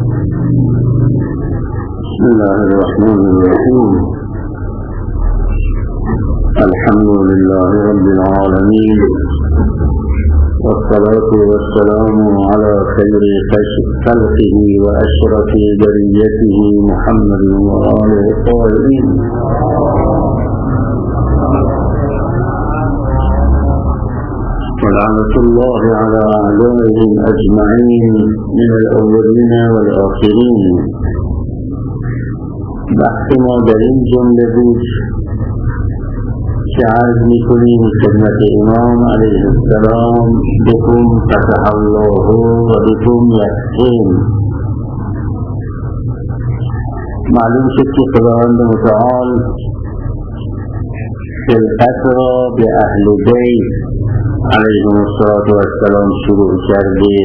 بسم الله الرحمن الرحيم. الحمد لله رب العالمين، والصلاة والسلام على خير خلقه وأشرف بريته محمد وآله الطاهرين. ولعنة الله على أعدائهم أجمعين من الأولين والآخرين. بحث ما در این جمله بود که عرض می‌کنیم خدمت امام علیه السلام بكم فتح الله و بكم یحکم. معلوم شد که خداوند متعال خلقت را به اهل بیت علیهم السلام شروع کرده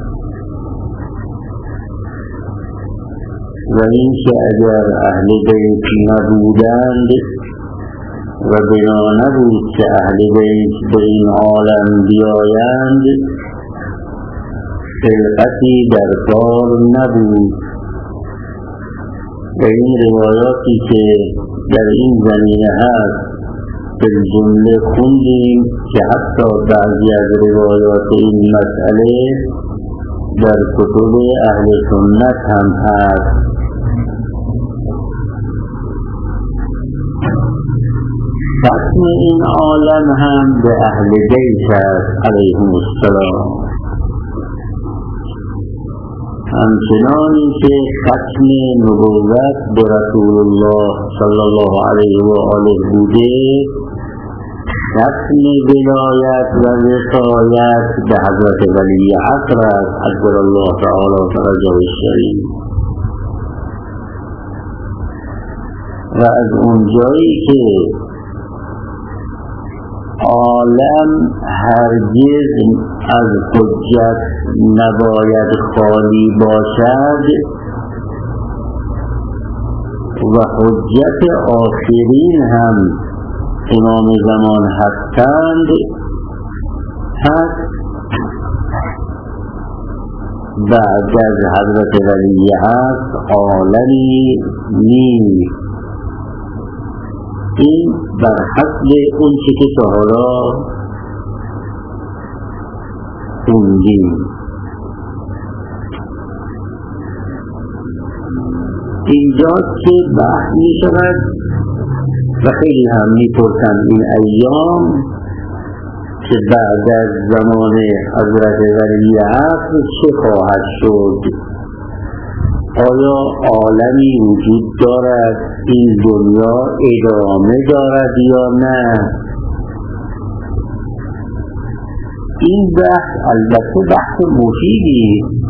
و این که اگر اهل بیت نبودند و بنا نبود که اهل بیت به این عالم بیایند، خلقتی در کار نبود. و این روایاتی که در این زمینه هست به جمله خوندیم که حتی بعضی از روایات این مسئله در کتب اهل سنت هم هست. ختم این عالم هم به اهل بیت است علیهم السلام، همچنانی که ختم نبوت به رسول الله صلی الله علیه و آله بوده، ختم ولایت و وصایت به حضرت ولی عصر است عجل الله تعالی فرجه الشریف. و از اونجایی که عالم هرگز از حجت نباید خالی باشد و حجت آخرین هم امام زمان هستند، پس بعد از حضرت ولی هست عالمی نیست. این بر حسب اون که تا حالا خوندیم. اینجاست که بحث می شود و خیلی هم می پرسند این ایام که بعد از زمان حضرت ولی عصر چه خواهد شد؟ آیا عالمی وجود دارد؟ این دنیا ادامه دارد یا نه؟ این بحث البته بحث مفیدی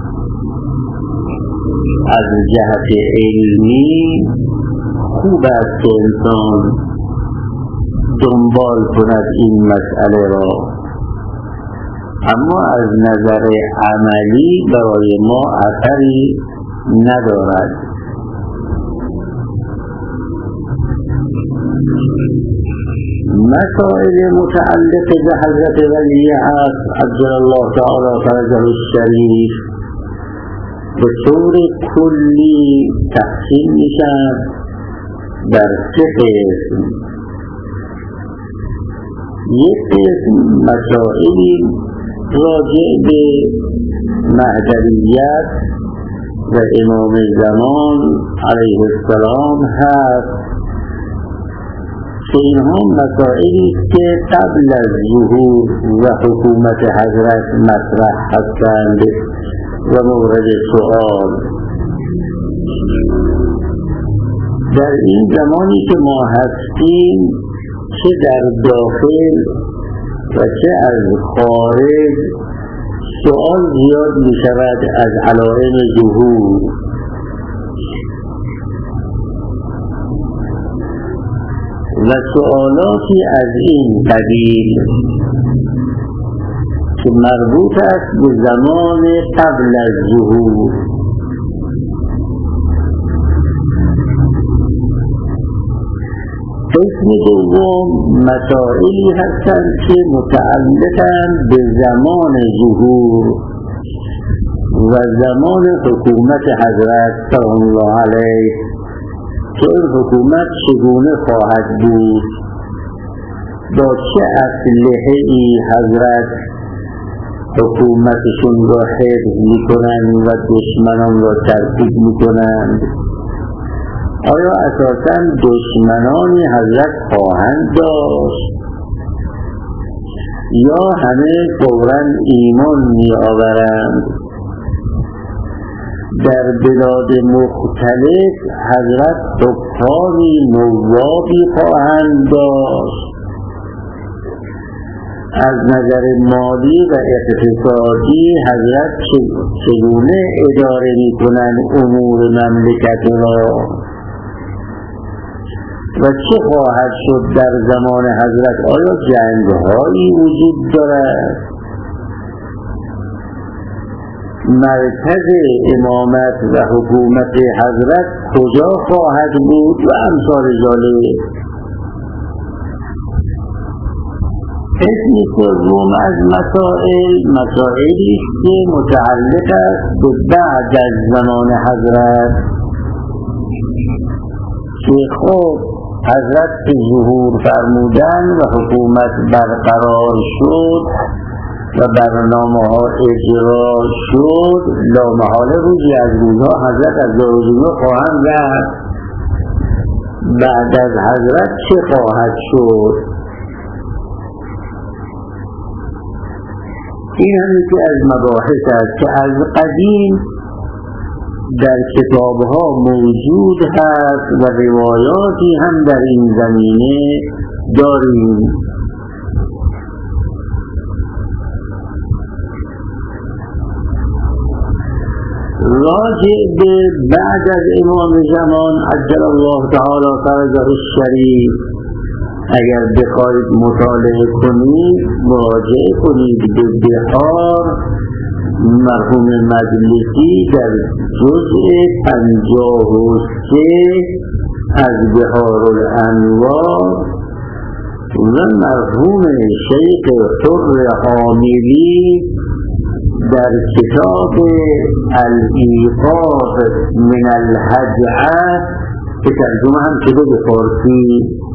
از جهت علمی خوب است که انسان دنبال کند این مسئله را، اما از نظر عملی برای ما اثری ندارد. مسائل متعلق به حضرت ولی عصر عجل الله تعالی فرجه الشریف به طور کلی تقسیم میشن در سه قسم. یک قسم مسائلی راجع به مهدویت و امام زمان علیه السلام هست که اینها مسائلی که قبل از ظهور و حکومت حضرت مطرح هستند و مورد سؤال. در این زمانی که ما هستیم، چه در داخل و چه از خارج، سؤال زیاد می شود از علائم ظهور. و سؤالاتی از این قبیل که مربوط است به زمان قبل از ظهور. قسم دوم مسائلی هستند که متعلقند به زمان ظهور و و زمان حکومت حضرت سلام الله علیه که این حکومت چگونه خواهد بود، با چه اسلحه‌ای حضرت حکومتشون را حفظ میکنند و دشمنان را ترتیب میکنند. آیا اساساً دشمنانی حضرت خواهند داشت یا همه فوراً ایمان میآورند؟ در بلاد مختلف حضرت حکامی نوابی خواهند داشت. از نظر مالی و اقتصادی حضرت چگونه اداره میکنند امور مملکت را و چه خواهد شد در زمان حضرت؟ آیا جنگ‌هایی وجود دارد؟ مرکز امامت و حکومت حضرت کجا خواهد بود و امثال ذالک. قسمی سوم از مسائلی که متعلق است به بعد از زمان حضرت که خب حضرت که ظهور فرمودن و حکومت برقرار شد و برنامه‌ها اجرا شد، لامحاله روزی از روزها حضرت از دنیا خواهند رفت. بعد از حضرت چه خواهد شد؟ این هم یکی از مباحث است که از قدیم در کتابها موجود هست و روایاتی هم در این زمینه داریم. راجع به بعد از امام زمان عجل الله تعالی فرجه الشریف اگر بخواید مطالعه کنید مراجعه کنید به بحار مرحوم مجلسی در جزء 53 از بحار الانوار و مرحوم شیخ حر حاملی در کتاب الایقاظ من الهجعه که ترجمه هم شده به فارسی.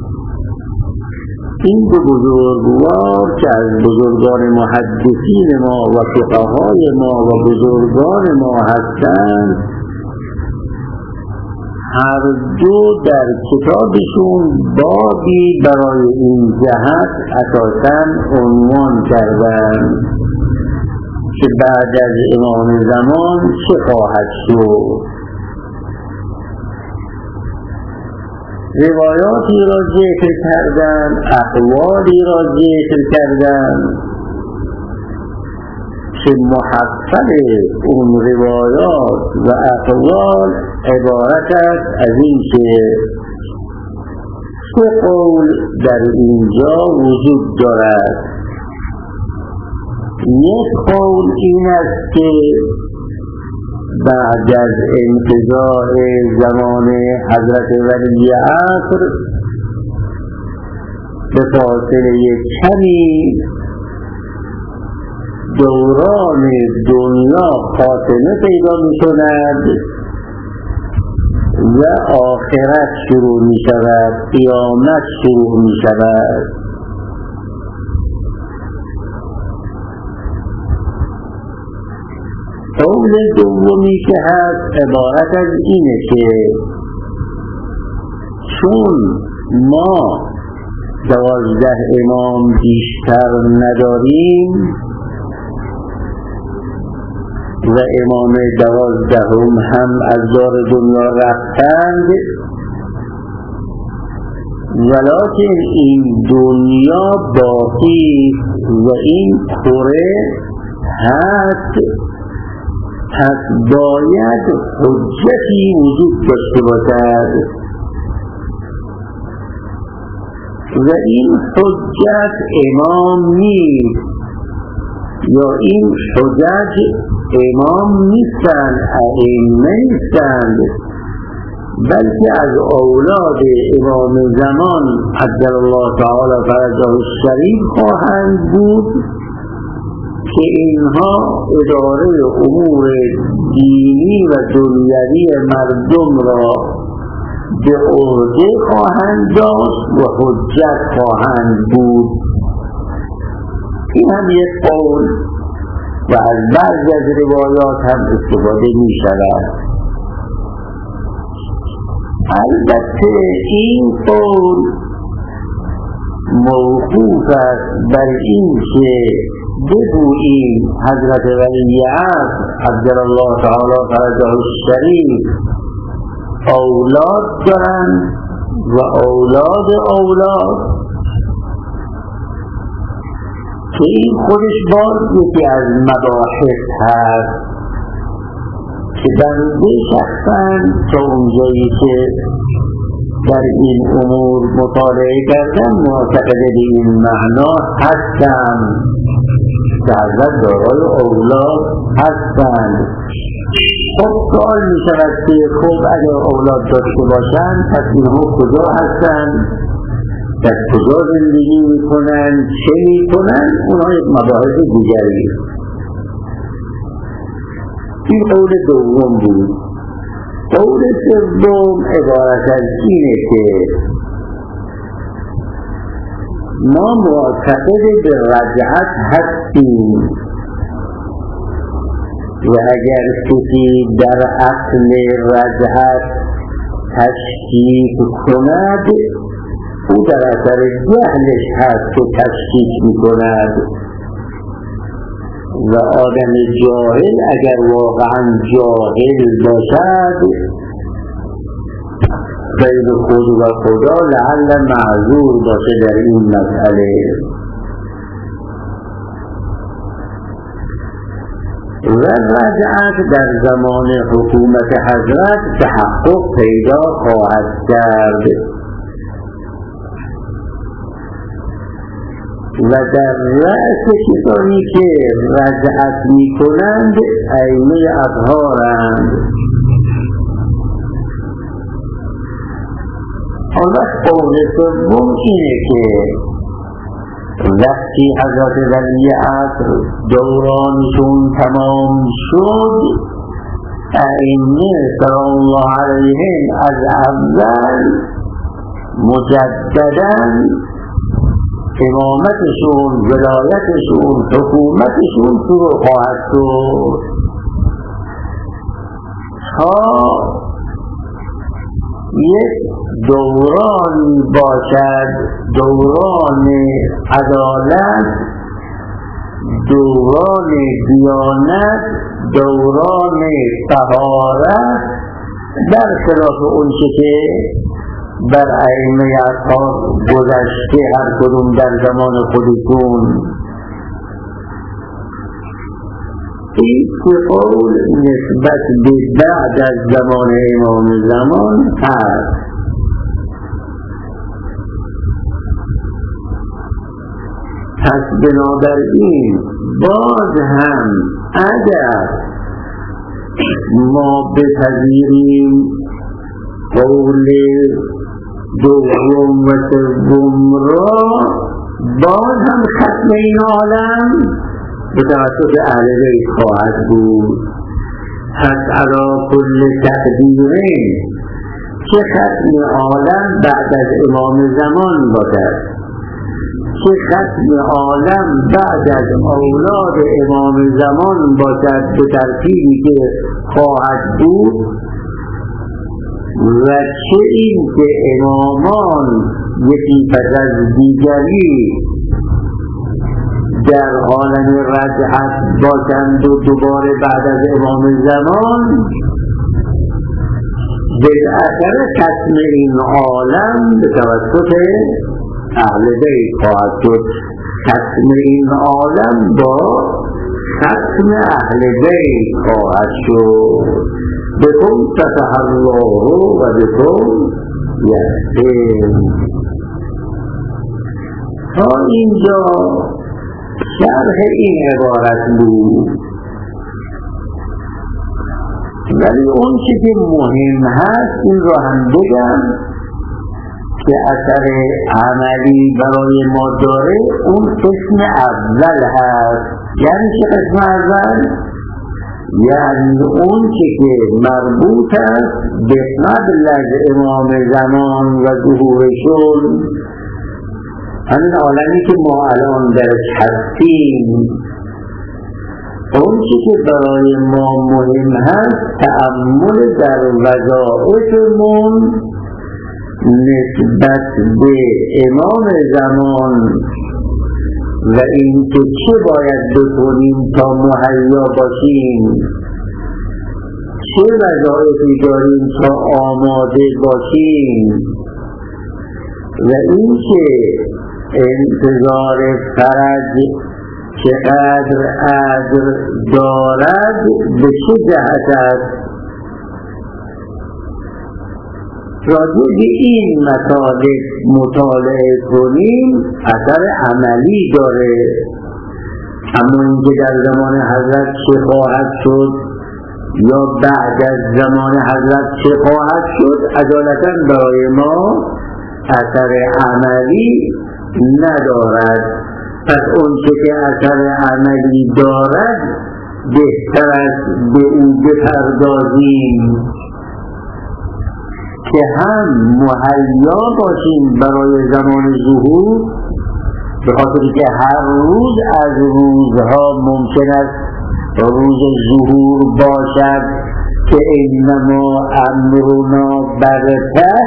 این دو بزرگوار که از بزرگان محدثین ما و فقهای ما و بزرگان ما هستند، هر دو در کتابشون بابی برای این جهت اساساً عنوان کردند که بعد از امام زمان چه خواهد شد. روایاتی را ذکر کردن، اقوالی را ذکر کردن که محصل اون روایات و اقوال عبارت است از این که سه قول در اینجا وجود دارد. یک قول این است که بعد از انقضاء زمان حضرت ولی عصر به فاصله کمی دوران دنیا خاتمه پیدا می کند و آخرت شروع می شود، قیامت شروع می شود. قول دومی که هست عبارت از اینه که چون ما 12 امام بیشتر نداریم و امام 12 هم از دار دنیا رفتند، ولکن این دنیا باقی و این کره هست، پس باید حجتی وجود داشته باشد و این حجت امام نیست یا این حجت امام نیستند، ائمه نیستند، بلکه از اولاد امام زمان عجل الله تعالی فرجه الشریف خواهند بود که اینها اداره امور دینی و دنیوی مردم را به عهده خواهند داشت و حجت خواهند بود. این هم یک قول و از بعضی از روایات هم استفاده می شود. البته این قول موقوف است بر این که بگوییم حضرت ولیعصر عجلالله تعالی فرجه الشریف اولاد دارند و اولاد که این خودش باز یکی از مباحث هست که بنده شخصاً تا اونجایی که در این امور مطالعه کردم معتقد به این معنا هستم که حضرت دارای اولاد هستند. خب سوال می شود که خب اگر اولاد داشته باشند پس اینها کجا هستند، در کجا زندگی می کنند، چه می کنند، اونها یک مباحث دیگری. این قول دوم بود. قول سوم عبارت از اینه که ما معتقد به رجعت هستیم و اگر کسی در اصل رجعت تشکیک کند او در اثر جهلش هست که تشکیک می کند و آدم جاهل اگر واقعا جاهل باشد بین خود و خدا لعل معذور باشه در این مسئله. و رجعت در زمان حکومت حضرت تحقق پیدا خواهد کرد و در رأس کسانی که رجعت می کنند ائمه اطهارند. آن وقت قول سوم اینه که وقتی حضرت ولیعصر دورانشون تمام شد ائمه سلام الله علیهم از اول مجدداً امامتشون، ولایتشون، حکومتشون شروع خواهد شد تا یک دورانی باشد، دوران عدالت، دوران دیانت، دوران طهارت، در خلاف اون که بر ائمه اطهار گذشته هر کدوم در زمان خودشون. این قول نسبت به بعد از زمان امام زمان هست. پس بنابراین باز هم اگر ما بپذیریم قول دوم و سوم را باز هم ختم این عالم به توسط اهل بیت خواهد بود. پس علی کل تقدیرین چه ختم عالم بعد از امام زمان باشد، چه ختم عالم بعد از اولاد امام زمان باشد به ترتیبی که خواهد بود، و چه این که امامان یکی پس از دیگری در عالم رجعت باشند و دوباره بعد از امام زمان، بالاخره ختم این عالم به توسط اهل بیت خواهد شد. ختم این عالم با ختم اهل بیت خواهد شد. بكم فتح الله و بكم یحسن. تا اینجا شرح این عبارت بود، ولی اون چی که مهم هست این رو هم بگم که اثر عملی برای ما داره. اون قسم اول هست یعنی چه قسم اول؟ یعنی اون که مربوط است به قبل از امام زمان و ظهورشون، همین عالمی که ما الان درش هستیم. اون که برای ما مهم هست تأمل در وظایفمون نسبت به امام زمان و اینکه چه باید بکنیم تا مهیا باشیم، چه وظایفی داریم تا آماده باشیم و اینکه انتظار فرج چقدر اجر دارد به چه جهت است. راجع به این مطالب مطالعه کنیم اثر عملی داره. اما اینکه در زمان حضرت چه خواهد شد یا بعد از زمان حضرت چه خواهد شد اجالتا برای ما اثر عملی ندارد. پس اون که اثر عملی دارد بهتر است به او بپردازیم که هم مهیا باشیم برای زمان ظهور، به خاطر که هر روز از روزها ممکن است روز ظهور باشد که انما امرنا برته،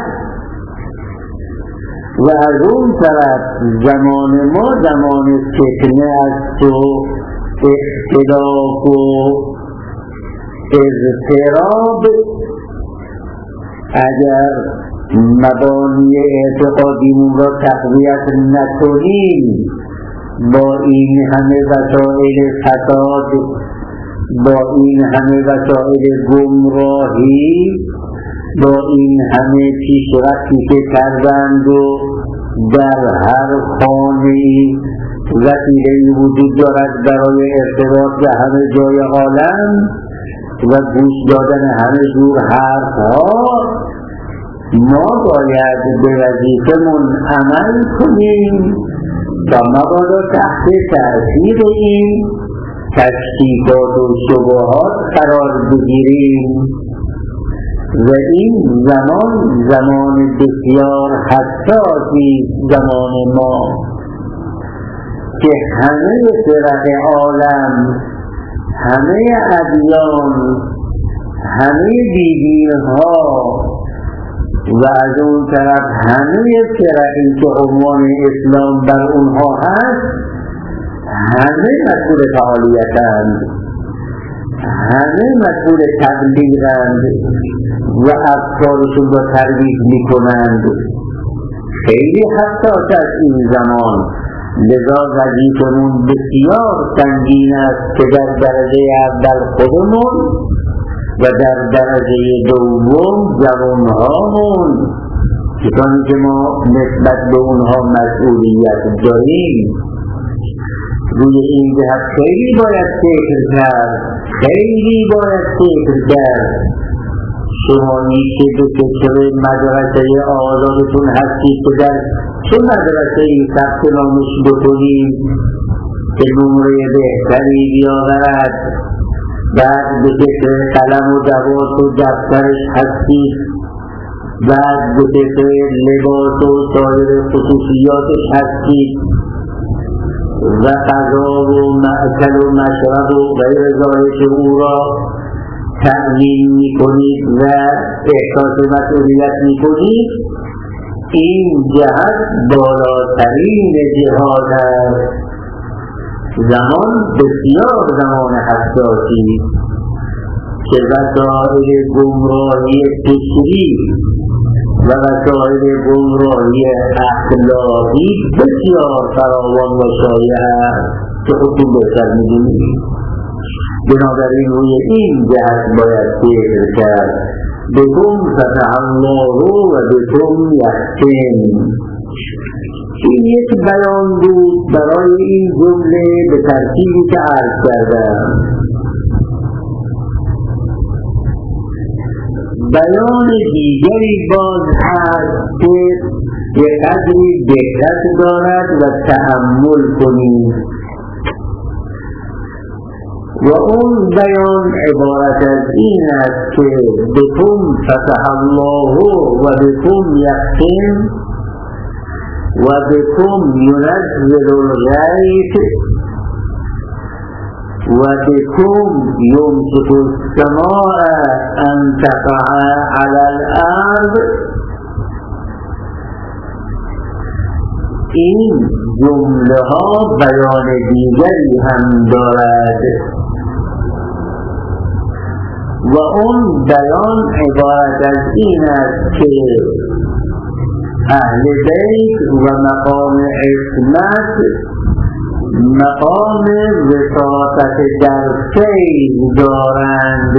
و از اون طرف زمان ما زمان فتنه است و اختلاف و اضطراب. اگر مبانی اعتقادیمون را تقویت نکنیم با این همه وسائل فساد، با این همه وسائل گمراهی، با این همه پیشرفتی که کردند و در هر خانه‌ای وسیله‌ای وجود دارد برای ارتباط به همه جای عالم و گوش دادن همه جور حرف‌ها، ما باید به وظیفمون عمل کنیم تا مبادا تحت تأثیر این تشکیکات و شبهات قرار بگیریم. و این زمان بسیار حساسی زمان ما که همه فرق عالم، همه ادیان، همه دیدینها و از اون طرف همه فرقی که عنوان اسلام بر اونها هست، همه مسئول فعالیتند، همه مسئول تبلیغند و افکارشون را ترویج میکنند. خیلی حساس است این زمان، لذا وظیفمون بسیار سنگین است که در درجه اول خودمون و در درجه دوم جوانهامون، کسانی که ما نسبت به اونها مسئولیت داریم، روی این جهت خیلی باید فکر کرد، خیلی باید فکر کرد. شمایی که به فکر مدرسه آزادتون هستید که در چه مدرسه ای ثبت نامش بکنید که نمره بهتری بیاورد، بعد به فکر قلم و دوات و دفترش هستید، بعد به فکر لباس و سایر خصوصیاتش هستید و غذا و مأکل و مشرب و غیر ذالک او را تأمین میکنید و احساس مسئولیت میکنید. این جهت بالاترین جهاد است. زمان بسیار زمان حساسی که وسائل گمراهی فکری و وسائل گمراهی اخلاقی بسیار فراوان و شایع است که خودتون بهتر میدونید. بنابراین روی این جهت باید فکر کرد. بکن فتح الله و بکن یختم. این یک بیان بود برای این جمله به ترتیبی که عرض کردم. بیان دیگری باز هست که یک قدری دقت دارد و تأمل کنید. و اون بیان عبارت از این است که بکم فتح الله و بکم یختم و بکم ینزل الغیث و بکم یمسک السماء ان تقع علی الارض. این جمله ها بیان دیگری هم دارد و اون بیان عبارت از این است که اهل بیت و مقام عصمت مقام وساطت در فیض دارند،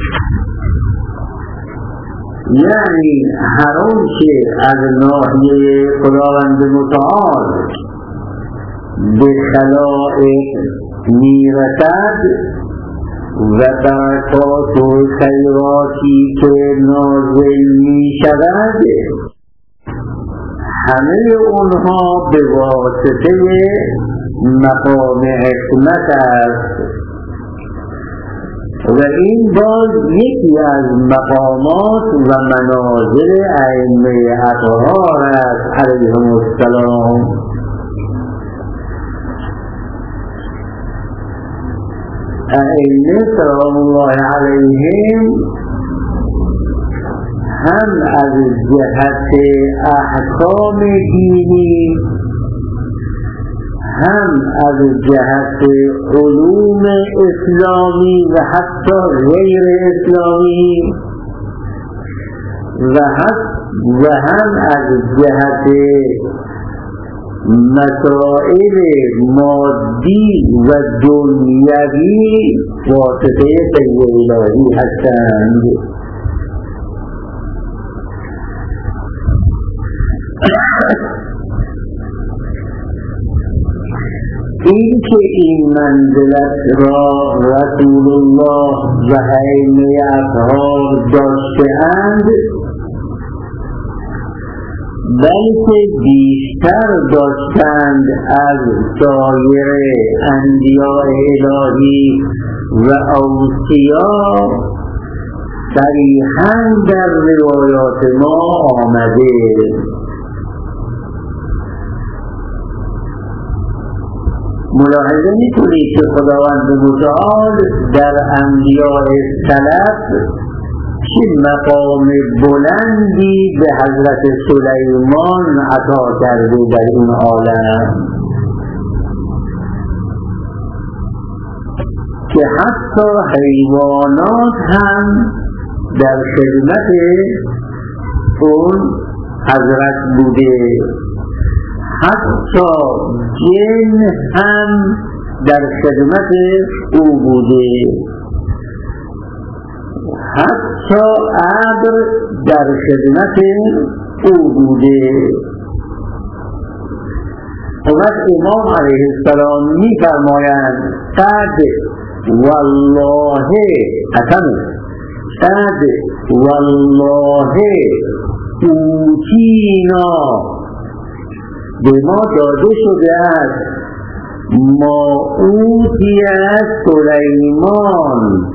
یعنی هر اون که از ناحیه خداوند متعال به خلائق میرسد و برکات و خیراتی که نازل می شود همه اونها به واسطه مقام حکمت است و این باز یکی از مقامات و منازل ائمه اطهار است علیهم السلام. ائمه سلام الله علیهم هم از جهت احکام دینی هم از جهت علوم اسلامی و حتی غیر اسلامی و هم از جهت مسائل مادی و دنیوی واسطه فیض الهی هستند. این که این منزلت را رسول الله و ائمه اطهار داشته‌اند بلکه بیشتر داشتند از سایر انبیاء الهی و اوصیا صریحاً در روایات ما آمده. ملاحظه می‌کنید که خداوند متعال در انبیاء سلف چه مقام بلندی به حضرت سلیمان عطا کرده در این عالم که حتی حیوانات هم در خدمت اون حضرت بوده، حتی جن هم در خدمت او بوده، حتی ابر در خدمت او بوده. وقت امام علیه السلام می فرمایند قد والله قسم قد والله اوتینا به ما داده شده است ما اوتی سلیمان،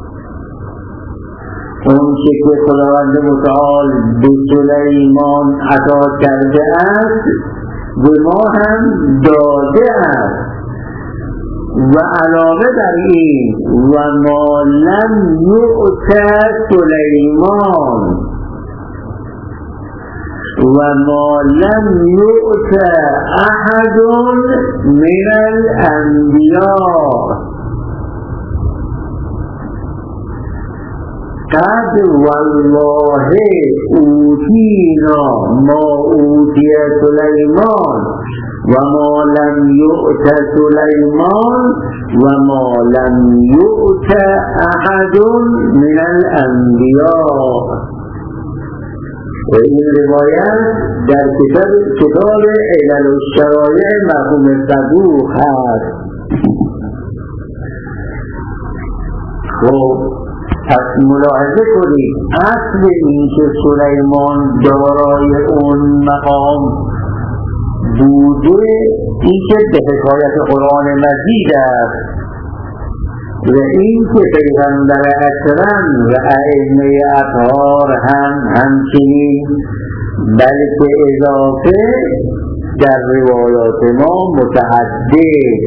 اون که خداوند متعال به سلیمان عطا کرده است به ما هم داده است. و علاوه بر این و ما لم یؤت سلیمان و ما لم یؤت احد من الانبیاء قد والله اوتینا ما اوتی سلیمان و ما لم یؤت سلیمان و ما لم یؤت احد من الانبیاء. و این روایت در کتاب علل الشرایع مرحوم صدوق هست. خب پس ملاحظه کنید اصل این که سلیمان دارای اون مقام بوده این که به حکایت قرآن مجید است و این که پیغمبر اکرم و ائمه اطهار هم همچنین، بلکه اضافه در روایات ما متعدد.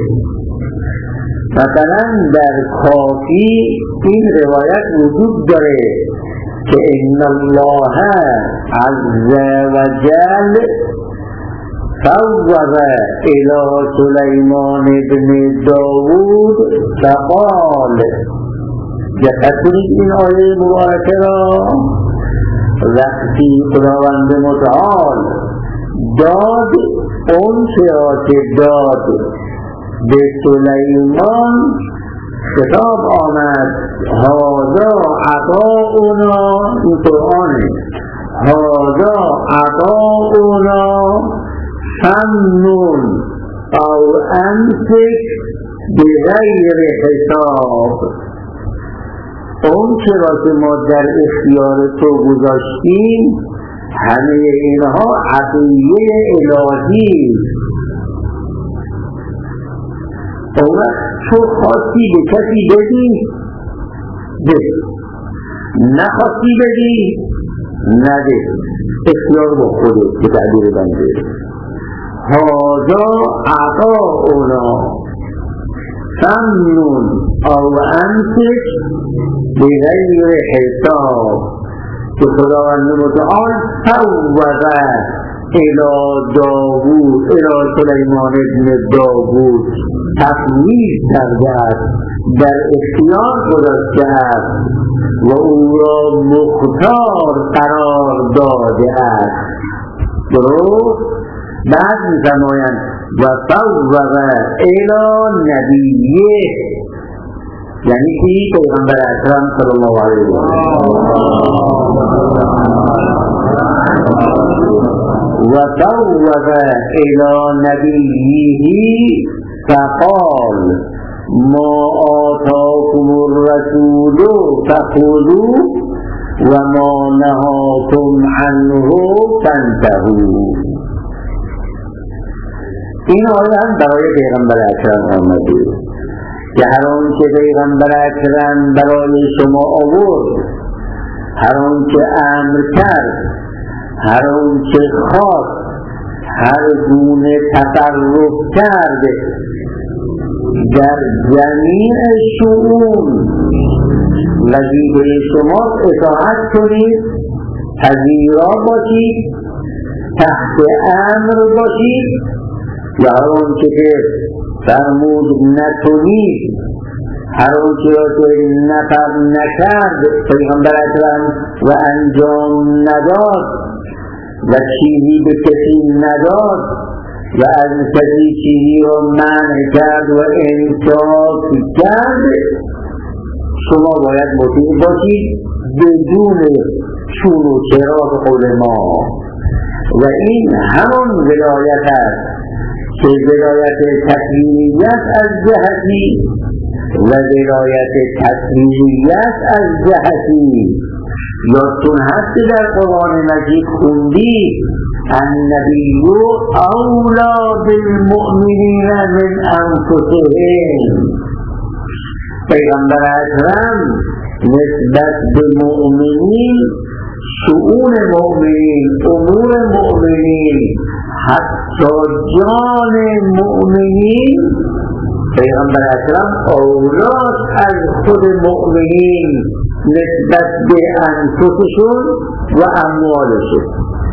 مثلا در کافی این روایت وجود داره که ان الله عز وجل فوض الى سلیمان ابن داوود فقال، دقت کنید این آیه مبارکه را، وقتی خداوند متعال داد اون چرا که داد به سلیمان، خطاب آمد هذا عطاؤنا، این قرآنه، هذا عطاؤنا فمنن او امسک بغیر حساب. اون چرا که ما در اختیار تو گذاشتیم همه اینها عطیه الهی. اون وقت تو خواستی به کسی بدی بده، نخواستی بدی نده، اختیار با خودت که تعبیر بنده. هذا عطاؤنا فمنن او امسک بغیر حساب، که خداوند متعال فوض الى داوود، الى سلیمان ابن داوود تفویض کرده است، در اختیار گذاشته است و او را مختار قرار داده است. درست؟ بعد می‌فرمایند و فوض الی نبیه، یعنی که پیغمبر اکرم صلی الله علیه و فوض الی نبیه فقال ما آتاکم الرسول فخذوه و ما نهاکم عنه فانتهوا. این آیه هم برای پیغمبر اکرم آمده که هر آنچه پیغمبر اکرم برای شما آورد، هر آنچه امر کرد، هر آنچه خواست، هر گونه تصرف کرد در جمیع شؤون، وظیفه شما اطاعت کنید، پذیرا باشید، تحت امر باشید، و هر آنچه که فرمود نکنید، هر آنچه را که نکرد پیغمبر اکرم و انجام نداد و چیزی به کسی نداد و از کسی چیزی را منع کرد و امساک کرد، شما باید مطیع باشید بدون چون و چرا به قول ما. و این همان ولایت است که ولایت تکوینیت از جهتی و ولایت تکوینیت از جهتی. یادتون هست که در قرآن مجید خوندی النبی اولی بالمؤمنین من انفسهم، پیغمبر اکرم نسبت به مؤمنین، شؤون مؤمنین، امور مؤمنین، حتی جان مؤمنین، پیغمبر اکرم اولاست از خود مؤمنین نسبت به انفسشون و اموالشون.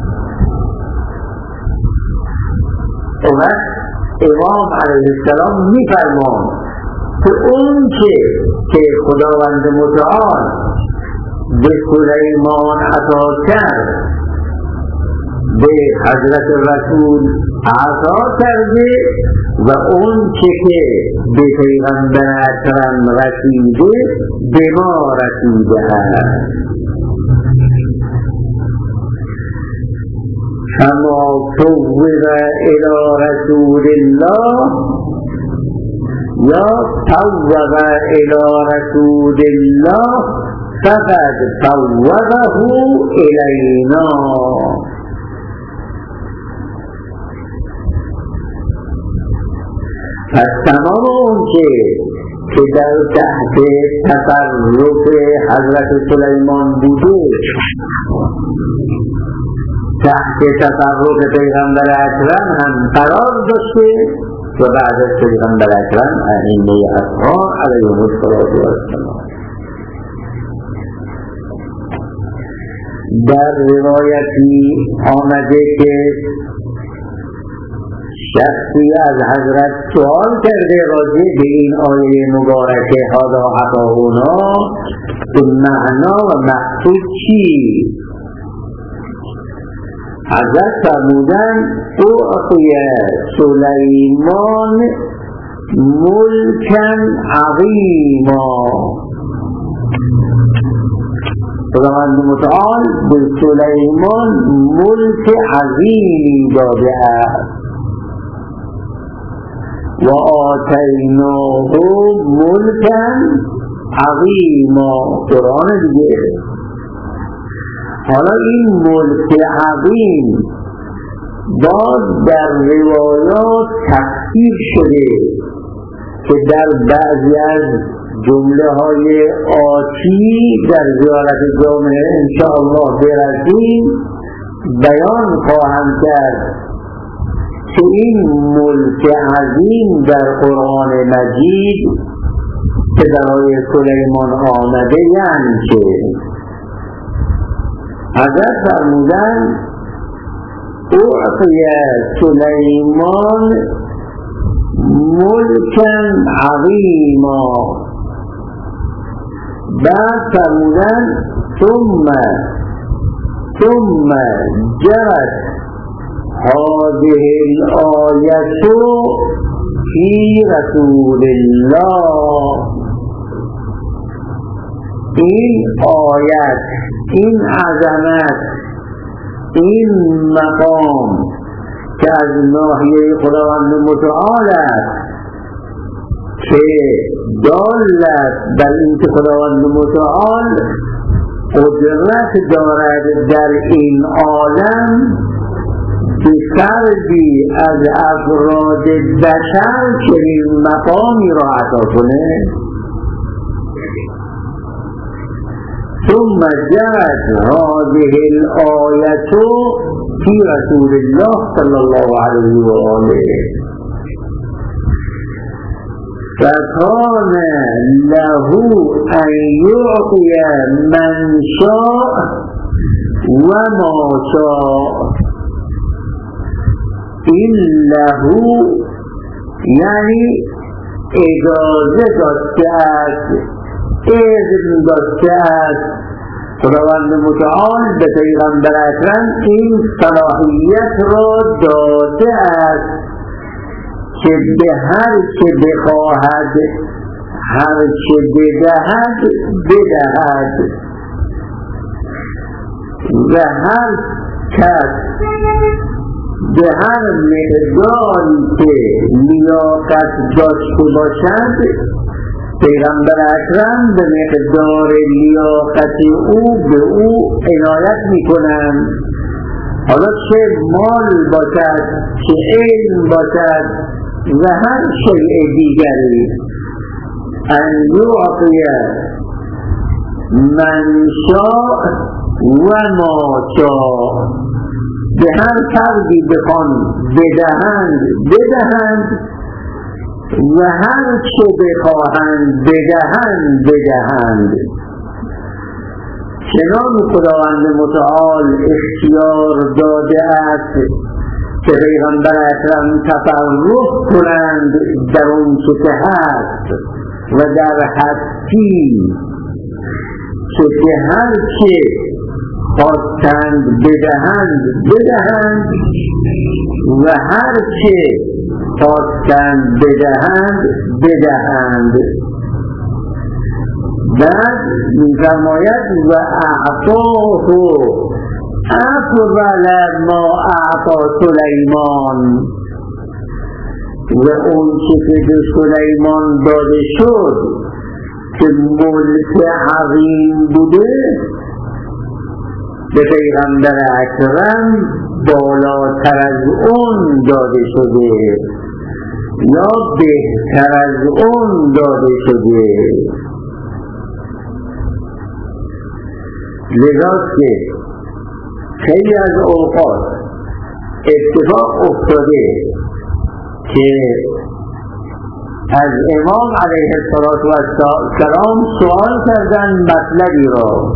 اون وقت امام علیه السلام میفرماند که اون که خداوند متعال به سلیمان عطا کرد به حضرت رسول عطا کرده و اون که به پیغمبر اکرم رسیده به ما رسیده است. کما فوض الی رسول الله یا فوض الی رسول الله فقد فوضه الینا. پس تمام اون که که در تحت تصرف حضرت سلیمان بوده تحت تصرف پیغمبر اکرم هم قرار داشته و بعد از پیغمبر اکرم ائمه اطهار علیهم السلام. در روایتی آمده که شخصی از حضرت سوال کرده راجع به این آیه مبارکه هذا عطاؤنا که معنا و مقصود چیست؟ حضرت فرمودند اعطی سلیمان ملکا عظیما، خداوند متعال به سلیمان ملک عظیمی داده است و آتیناه ملکا عظیما. قرآن دیگه. حالا این ملک عظیم باز در روایات تفسیر شده که در بعضی از جمله های آتی در زیارت جامعه انشاءالله برسیم بیان خواهم کرد که این ملک عظیم در قرآن مجید که برای سلیمان آمده یعنی که حضرت فرمودند اعطی سلیمان ملکا عظیما، بعد فرمودند ثم جرت هذه الآیت فی رسول الله. این آیت، این عظمت، این مقام که از ناحیه خداوند متعال است که دالت بر اینکه خداوند متعال قدرت دارد در این عالم که فردی از افراد بشر چنین مقامی را عطا کنه. ثم جاءت هذه الآية في رسول الله صلى الله عليه وآله فكان له أن يعطي من شاء وما شاء. این له یعنی اجازه داشته است، اذن داشته است خداوند متعال به پیغمبر اکرم این صلاحیت را داده است که به هر که بخواهد هر که بدهد و هر کس به هر مقداری که لیاقت داشته باشد پیغمبر اکرم به مقدار لیاقت او به او عنایت میکنند. حالا چه مال باشد، چه علم باشد و هر شیء دیگری. ان یعطی من شاء و ما شاء، به هر فردی بخوان بدهند و هر چه بخواهند بدهند. چنان خداوند متعال اختیار داده است که پیغمبر اکرم تصرف کنند در اون چه هست و در هستی که به هر چه خواستند بدهند و هر چه خواستند بدهند. بعد می‌فرماید و اعطاه افضل ما اعطا سلیمان، و اون چه به سلیمان داده شد که ملک عظیم بوده به پیغمبر اکرم بالاتر از اون داده شده. یا بهتر از اون داده شده. لذاست که خیلی از اوقات اتفاق افتاده که از امام علیه السلام سوال کردن مطلبی را،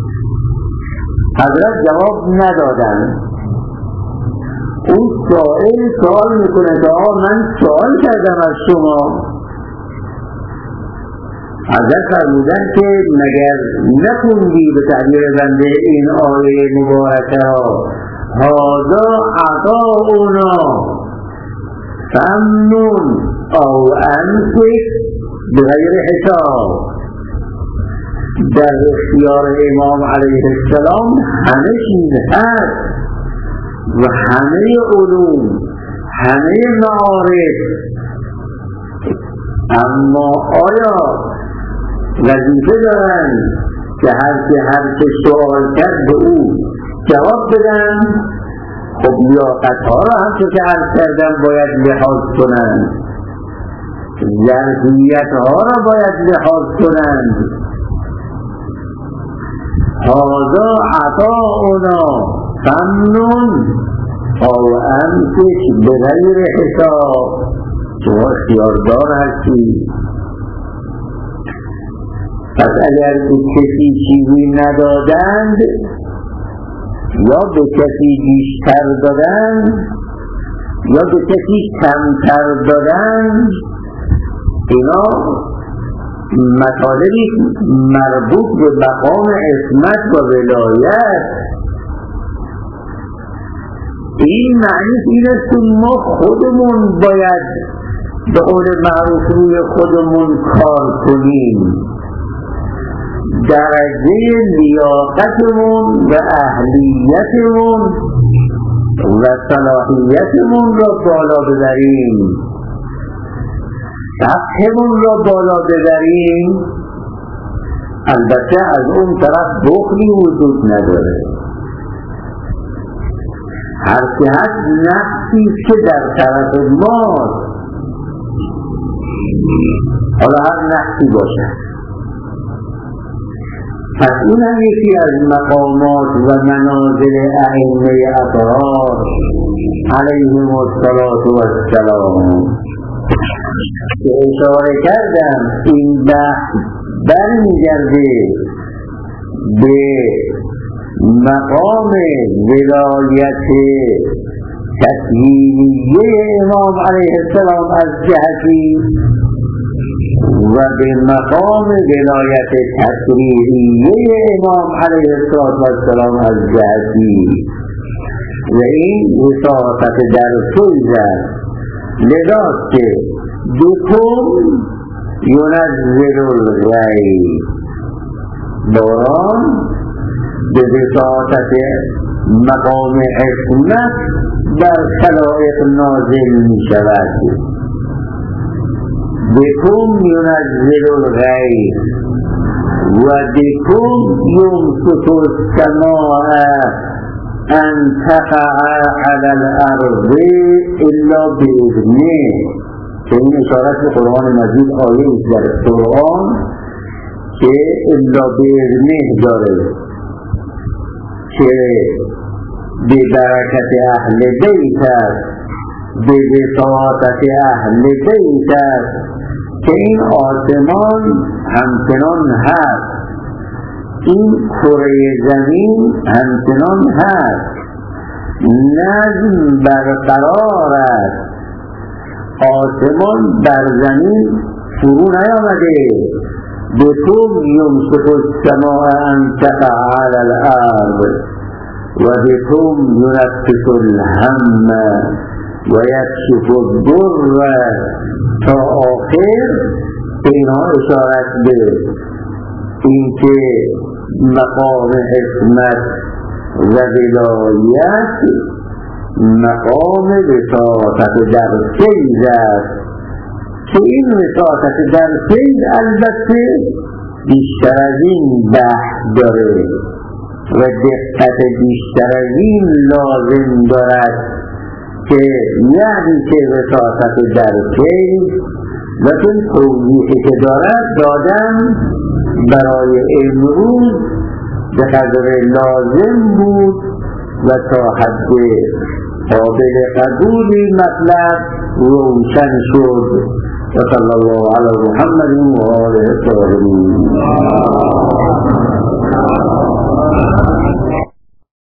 حضرت جواب ندادن. اون سوال میکنه که من سوال کردم از شما. حضرت فرمودن که مگر نخوندی به تعبیر بنده این آیه مبارکه ها هذا عطاؤنا فامنن او امسک بغیر حساب. در اختیار امام علیه السلام همه چیز هست و همه علوم، همه معارف، اما آیا وظیفه دارن که هر که سوال کرد به او جواب بدن؟ خب لیاقت‌ها را هم که عرض کردم باید لحاظ کنند، ظرفیت‌ها را باید لحاظ کنند. هذا عطاؤنا فامنن او امسک بغیر حساب. شما اختیاردار هستی. پس اگر به کسی چیزی ندادند یا به کسی بیشتر دادند یا به کسی کمتر دادند، اینا مطالبی مربوط به مقام عصمت و ولایت. این معنی این است که ما خودمون باید به قول معروف روی خودمون کار کنیم، درجه لیاقتمون و اهلیتمون و صلاحیتمون را بالا ببریم، سطحمون را بالا ببریم. البته از اون طرف بخلی وجود نداره. هر که هست نفسی که در طرف ماست، حالا هر نفسی باشه. پس این هم یکی از مقامات و منازل ائمه اطهار علیهم السلام که اشاره کردم. این بحث برمیگرده به مقام ولایت تکوینیه امام علیه السلام از جهتی و به مقام ولایت تقریریه امام علیه السلام از جهتی، و این وساطت در فیض است. لذاست که بکن ینزل الغیث، باران به وساطت مقام عصمت در خلائق نازل می شود. بکن ینزل الغیث و بکن یمسک السماء ان تقع علی الارض الا باذنه، که این اشارت به قرآن مجید آیه در قرآن که الا باذنه داره، که به برکت اهل بیت است، به وساطت اهل بیت است که این آسمان همچنان هست، این کره زمین همچنان هست، نظم برقرار است، آسمان بر زمین فرو نیامده. بکن یمسک السماء ان تقع علی الارض و بکن ینفس الهم و یکشف الضر تا آخر. اینها اشارت به اینکه مقام حکمت و ولایت مقام وساطت در فیض است، که این وساطت در فیض البته بیشتر از این بحث داره و دقت بیشتر از این لازم دارد که یعنی که وساطت در کیف و این توضیحی که دارد دادن برای امروز به قدر لازم بود و تا حد قابل قبولی مطلب روشن شد و صلی الله علی محمد و آله الطاهرین.